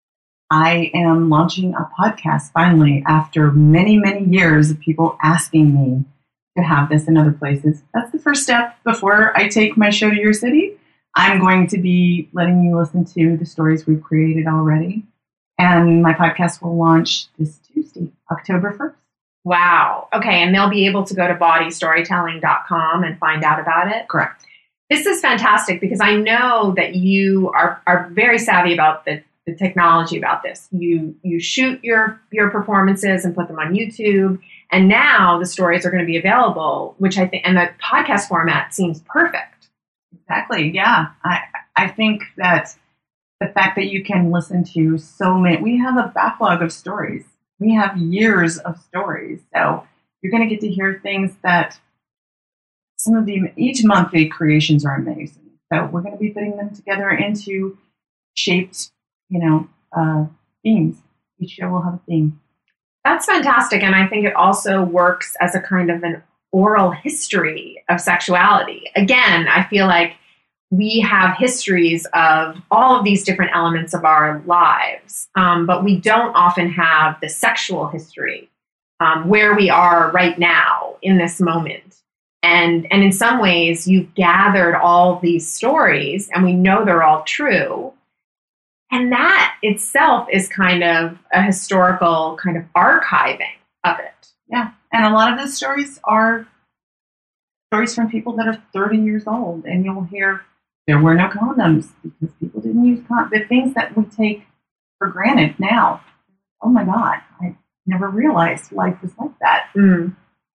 I am launching a podcast finally after many, many years of people asking me to have this in other places. That's the first step before I take my show to your city. I'm going to be letting you listen to the stories we've created already. And my podcast will launch this Tuesday, October first. Wow. Okay. And they'll be able to go to body storytelling dot com and find out about it? Correct. This is fantastic because I know that you are, are very savvy about the, the technology about this. You you shoot your, your performances and put them on YouTube. And now the stories are going to be available, which I think, and the podcast format seems perfect. Exactly. Yeah. I I think that the fact that you can listen to so many, we have a backlog of stories. We have years of stories. So you're going to get to hear things that some of the, each month the creations are amazing. So we're going to be putting them together into shaped, you know, uh, themes. Each show will have a theme. That's fantastic. And I think it also works as a kind of an oral history of sexuality. Again, I feel like we have histories of all of these different elements of our lives, um, but we don't often have the sexual history, um, where we are right now in this moment. And, and in some ways, you've gathered all these stories, and we know they're all true. And that itself is kind of a historical kind of archiving of it. Yeah. And a lot of those stories are stories from people that are thirty years old. And you'll hear there were no condoms because people didn't use condoms. The things that we take for granted now. Oh my God, I never realized life was like that. Mm.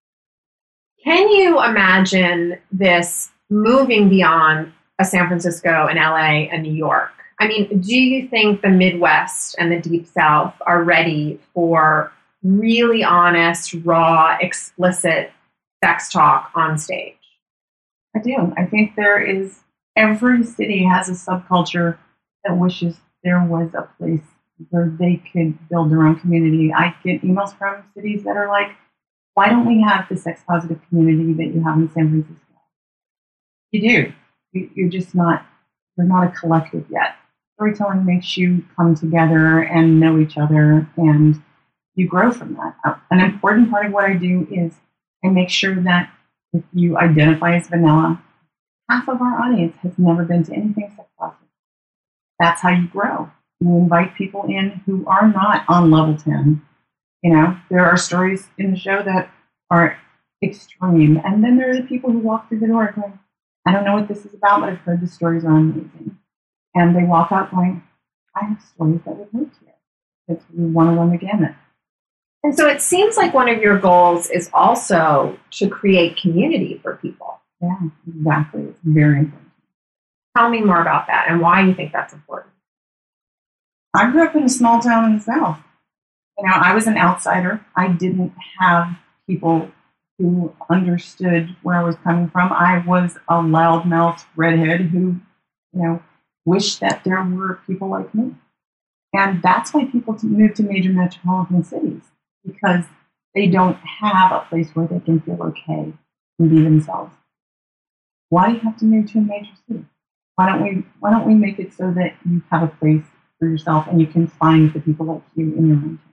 Can you imagine this moving beyond a San Francisco, an L A, and New York? I mean, do you think the Midwest and the Deep South are ready for really honest, raw, explicit sex talk on stage? I do. I think there is, every city has a subculture that wishes there was a place where they could build their own community. I get emails from cities that are like, why don't we have the sex positive community that you have in San Francisco? You do. You, you're just not, you're not a collective yet. Storytelling makes you come together and know each other, and you grow from that. An important part of what I do is I make sure that if you identify as vanilla, half of our audience has never been to anything sex positive. That's how you grow. You invite people in who are not on level ten. You know, there are stories in the show that are extreme, and then there are the people who walk through the door going, I don't know what this is about, but I've heard the stories are amazing. And they walk out going, I have stories that would work here. Because we want to run the gamut. And so it seems like one of your goals is also to create community for people. Yeah, exactly. It's very important. Tell me more about that and why you think that's important. I grew up in a small town in the South. You know, I was an outsider. I didn't have people who understood where I was coming from. I was a loudmouth redhead who, you know, wished that there were people like me. And that's why people move to major metropolitan cities, because they don't have a place where they can feel okay and be themselves. Why do you have to move to a major city? Why don't we why don't we make it so that you have a place for yourself and you can find the people like you in your own town?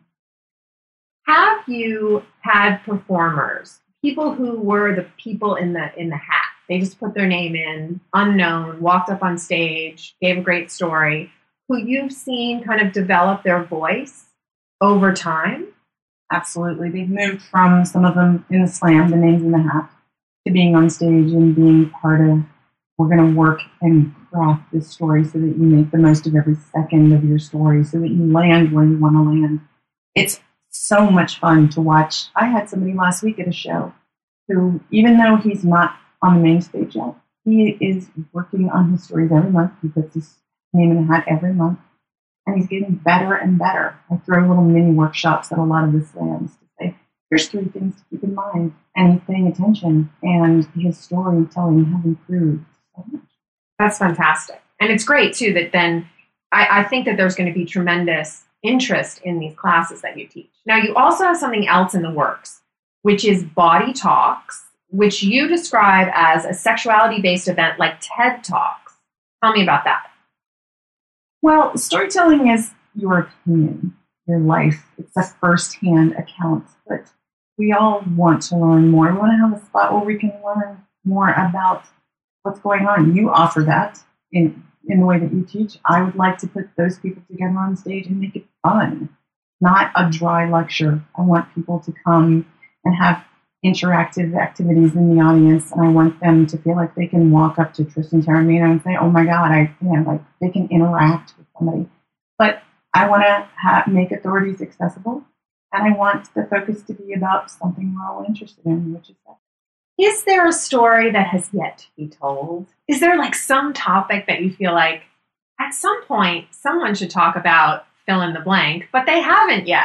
Have you had performers, people who were the people in the in the hat? They just put their name in, unknown, walked up on stage, gave a great story, who you've seen kind of develop their voice over time? Absolutely. They've moved from some of them in the slam, the names in the hat, to being on stage and being part of, we're going to work and craft this story so that you make the most of every second of your story, so that you land where you want to land. It's so much fun to watch. I had somebody last week at a show who, even though he's not on the main stage yet, he is working on his stories every month. He puts his name in the hat every month, and he's getting better and better. I throw little mini workshops at a lot of the slams to say, here's three things to keep in mind, and he's paying attention, and his storytelling has improved so much. That's fantastic. And it's great, too, that then I, I think that there's going to be tremendous interest in these classes that you teach. Now, you also have something else in the works, which is Body Talks, which you describe as a sexuality-based event like TED Talks. Tell me about that. Well, storytelling is your opinion, your life. It's a first-hand account, but we all want to learn more. We want to have a spot where we can learn more about what's going on. You offer that in, in the way that you teach. I would like to put those people together on stage and make it fun, not a dry lecture. I want people to come and have interactive activities in the audience, and I want them to feel like they can walk up to Tristan Taormino and say, "Oh my God," I, you know, like they can interact with somebody. But I want to ha- make authorities accessible, and I want the focus to be about something we're all interested in, which is sex. Is there a story that has yet to be told? Is there like some topic that you feel like at some point someone should talk about fill in the blank, but they haven't yet?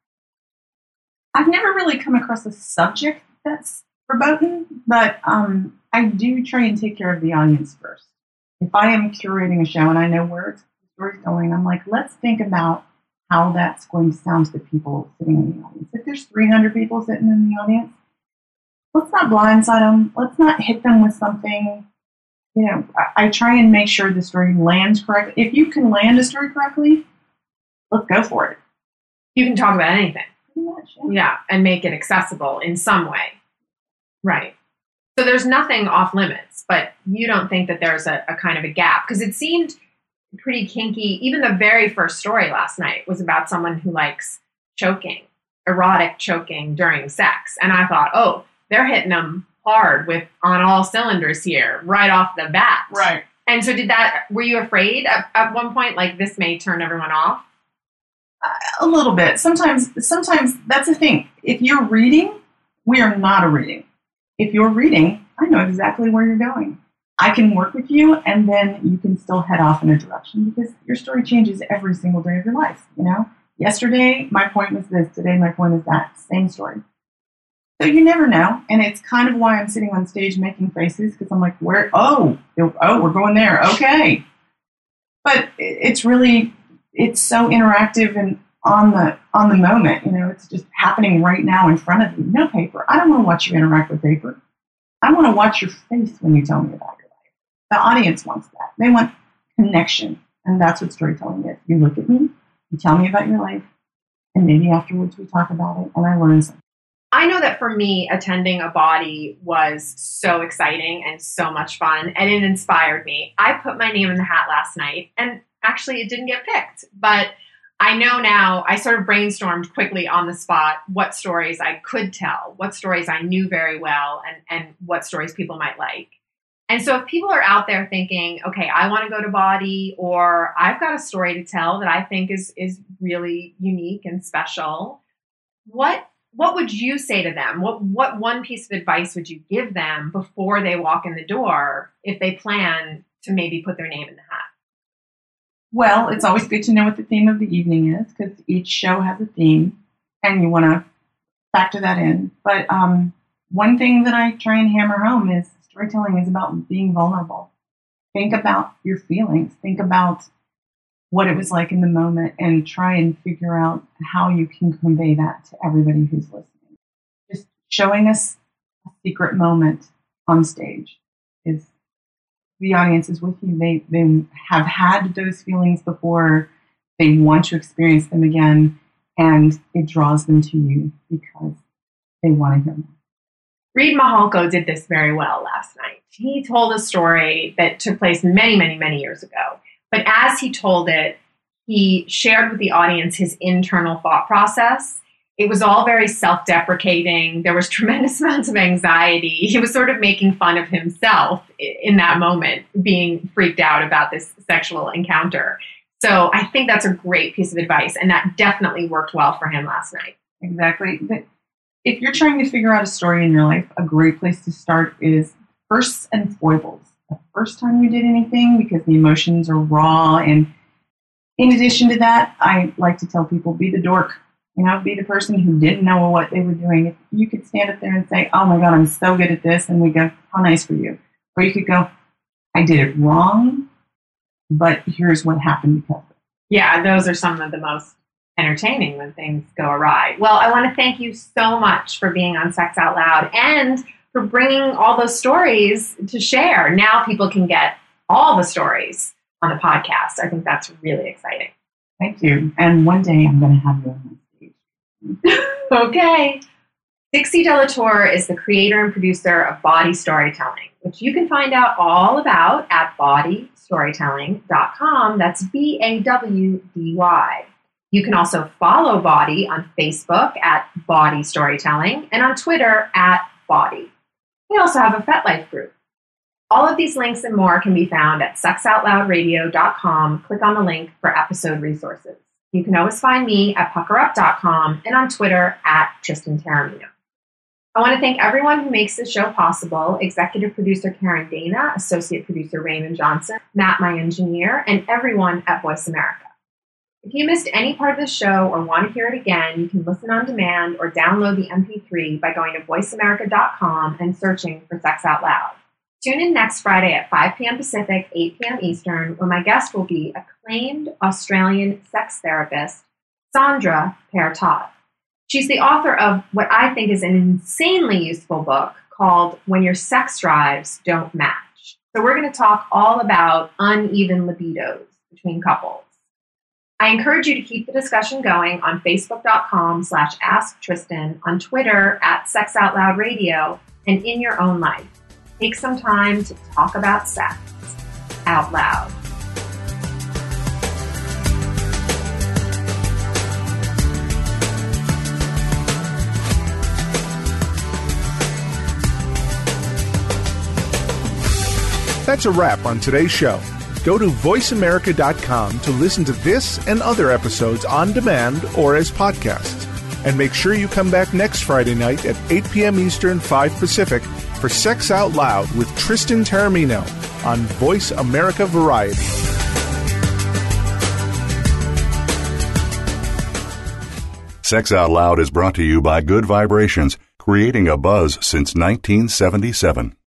I've never really come across a subject that's verboten, but um, I do try and take care of the audience first. If I am curating a show and I know where it's, the story's going, I'm like, let's think about how that's going to sound to the people sitting in the audience. If there's three hundred people sitting in the audience, let's not blindside them. Let's not hit them with something. You know, I, I try and make sure the story lands correctly. If you can land a story correctly, let's go for it. You can talk about anything. Pretty much, yeah. Yeah, and make it accessible in some way. Right. So there's nothing off limits, but you don't think that there's a, a kind of a gap? Because it seemed pretty kinky. Even the very first story last night was about someone who likes choking, erotic choking during sex. And I thought, oh, they're hitting them hard with on all cylinders here, right off the bat. Right. And so did that, were you afraid at, at one point, like this may turn everyone off? A little bit. Sometimes, sometimes that's the thing. If you're reading, we are not a reading. If you're reading, I know exactly where you're going. I can work with you, and then you can still head off in a direction because your story changes every single day of your life. You know, yesterday my point was this. Today my point is that. Same story. So you never know, and it's kind of why I'm sitting on stage making faces because I'm like, where? Oh, oh, we're going there. Okay, but it's really. It's so interactive and on the on the moment, you know, it's just happening right now in front of you. No paper. I don't want to watch you interact with paper. I want to watch your face when you tell me about your life. The audience wants that. They want connection, and that's what storytelling is. You look at me, you tell me about your life, and maybe afterwards we talk about it, and I learn something. I know that for me, attending a body was so exciting and so much fun, and it inspired me. I put my name in the hat last night, and actually it didn't get picked, but I know now, I sort of brainstormed quickly on the spot what stories I could tell, what stories I knew very well, and, and what stories people might like. And so if people are out there thinking, okay, I want to go to Body, or I've got a story to tell that I think is is really unique and special, what what would you say to them? What what one piece of advice would you give them before they walk in the door if they plan to maybe put their name in the hat? Well, it's always good to know what the theme of the evening is because each show has a theme and you want to factor that in. But um, one thing that I try and hammer home is storytelling is about being vulnerable. Think about your feelings. Think about what it was like in the moment and try and figure out how you can convey that to everybody who's listening. Just showing us a secret moment on stage is the audience is with you. They they have had those feelings before. They want to experience them again, and it draws them to you because they want to hear more. Reid Mihalko did this very well last night. He told a story that took place many, many, many years ago. But as he told it, he shared with the audience his internal thought process. It was all very self-deprecating. There was tremendous amounts of anxiety. He was sort of making fun of himself in that moment, being freaked out about this sexual encounter. So I think that's a great piece of advice, and that definitely worked well for him last night. Exactly. If you're trying to figure out a story in your life, a great place to start is firsts and foibles. The first time you did anything, because the emotions are raw. And in addition to that, I like to tell people, be the dork. You know, be the person who didn't know what they were doing. If you could stand up there and say, oh my God, I'm so good at this. And we go, how nice for you. Or you could go, I did it wrong, but here's what happened because of it. Yeah, those are some of the most entertaining when things go awry. Well, I want to thank you so much for being on Sex Out Loud and for bringing all those stories to share. Now people can get all the stories on the podcast. I think that's really exciting. Thank you. And one day I'm going to have you on my stage. Okay. Dixie Delatour is the creator and producer of Body Storytelling, which you can find out all about at body storytelling dot com. That's B A W D Y. You can also follow Body on Facebook at Body Storytelling and on Twitter at Body. We also have a FetLife group. All of these links and more can be found at sex out loud radio dot com. Click on the link for episode resources. You can always find me at pucker up dot com and on Twitter at Tristan Taormino. I want to thank everyone who makes this show possible: executive producer Karen Dana, associate producer Raymond Johnson, Matt, my engineer, and everyone at Voice America. If you missed any part of the show or want to hear it again, you can listen on demand or download the M P three by going to voice america dot com and searching for Sex Out Loud. Tune in next Friday at five p.m. Pacific, eight p.m. Eastern, where my guest will be acclaimed Australian sex therapist Sandra Pear-Todd. She's the author of what I think is an insanely useful book called When Your Sex Drives Don't Match. So we're going to talk all about uneven libidos between couples. I encourage you to keep the discussion going on facebook dot com slash ask Tristan, on Twitter at Sex Out Loud Radio, and in your own life. Take some time to talk about sex out loud. That's a wrap on today's show. Go to voice america dot com to listen to this and other episodes on demand or as podcasts. And make sure you come back next Friday night at eight p.m. Eastern, five Pacific for Sex Out Loud with Tristan Taormino on Voice America Variety. Sex Out Loud is brought to you by Good Vibrations, creating a buzz since nineteen seventy-seven.